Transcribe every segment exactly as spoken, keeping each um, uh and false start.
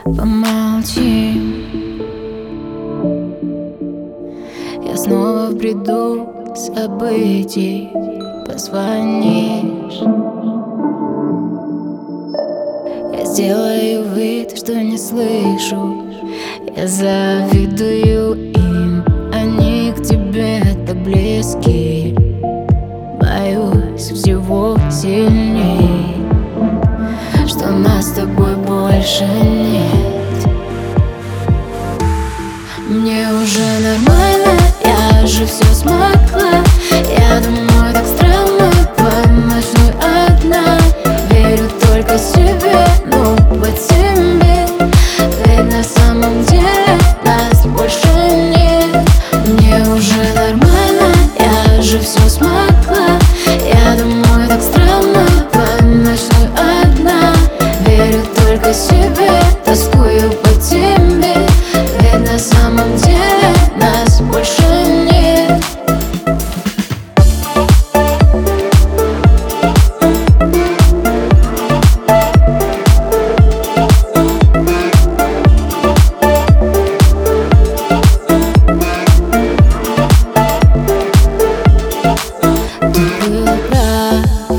Помолчи, я снова в бреду событий. Позвонишь, я сделаю вид, что не слышу. Я завидую им, они к тебе так близки. Боюсь всего сильней, что нас с тобой больше нет. Мне уже нормально, я же все смогла. Я думаю, так странно, по ночной одна. Верю только себе, ну по тебе. Ведь на самом деле нас больше нет. Мне уже нормально, я же все смогла. Я думаю, так странно, по ночной одна. Верю только себе, тоскую по тебе. Ведь на самом деле нас больше нет. Ты был прав,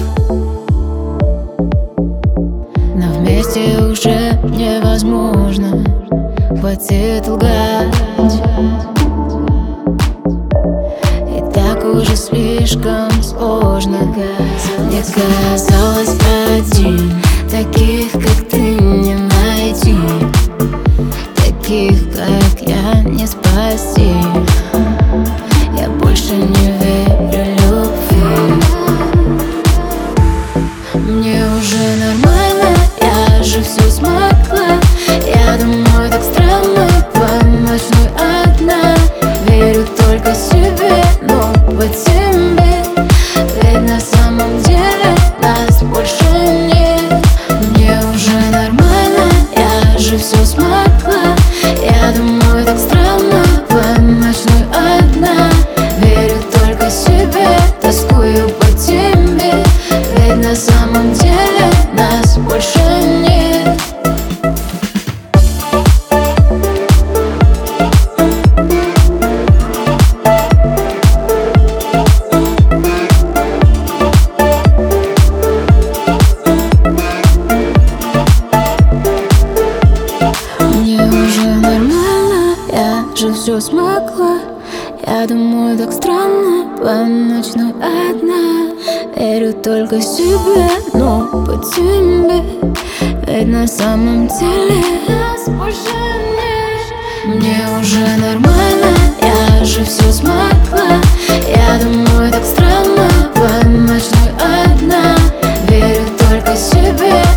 но вместе уже невозможно. Хватит лгать, и так уже слишком сложно. Мне казалось, один таких, как ты, не найти. Таких, как я, не спасти. Я больше не верю любви. Мне уже нормально, я же все смогла. Я думаю, так странно, по ночной одна. Верю только себе, но по тебе. Ведь на самом деле нас больше нет. Мне уже нормально, я же все смогла. Я думаю, так странно, по ночной одна. Верю только себе, тоскую по тебе. Ведь на самом деле нас больше нет. Мне уже нормально, я же все смогла. Я думаю, так странно, по ночной одна. Верю только себе, но по тебе. Ведь на самом деле нас больше нет. Мне уже нормально, я же все смогла. Я думаю, так странно, по ночной одна. Верю только себе.